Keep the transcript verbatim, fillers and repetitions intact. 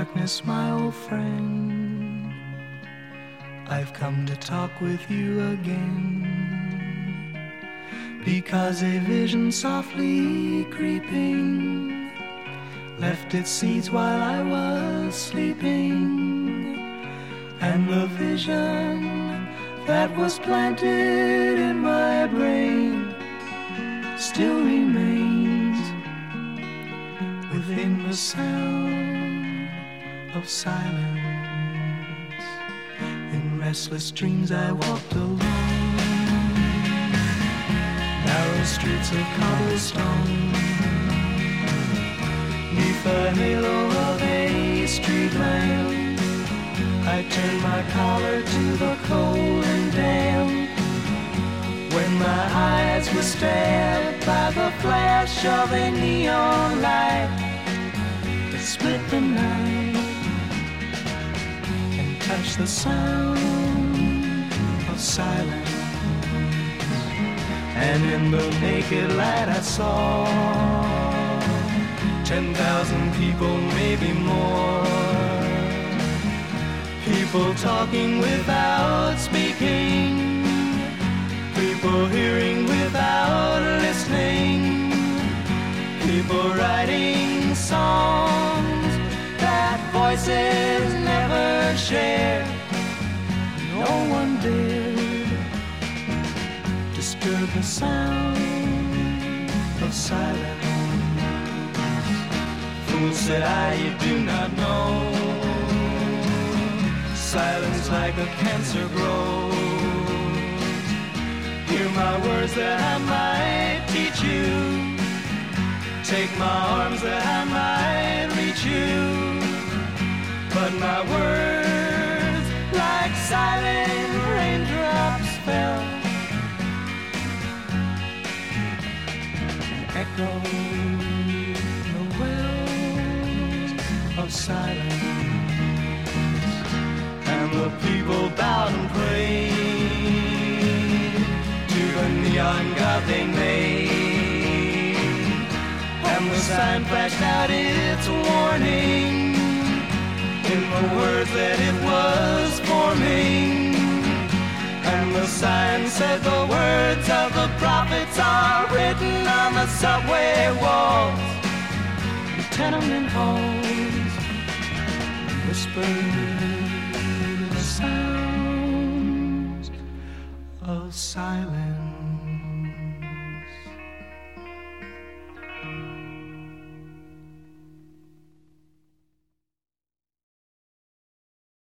darkness, my old friend, I've come to talk with you again, because a vision softly creeping left its seeds while I was sleeping, and the vision that was planted in my brain still remains within the sound of silence. In restless dreams I walked alone, narrow streets of cobblestone, neath the halo of a street lamp. I turned my collar to the cold and damp, when my eyes were stabbed by the flash of a neon light that split the night and touched the sound of silence. And in the naked light I saw ten thousand people, maybe more, people talking without speaking, people hearing without listening, people writing songs that voices never share. No one dared disturb the sound of silence. Fool, said I, you do not know, silence like a cancer grows. Hear my words that I might teach you, take my arms that I might reach you, but my words like silent raindrops fell, echoed the wells of silence. And the people bowed and prayed to the neon god they made, and the sign flashed out its warning in the words that it was forming. And the sign said the words of the prophets are written on the subway walls, the tenement halls, whispered sounds of silence.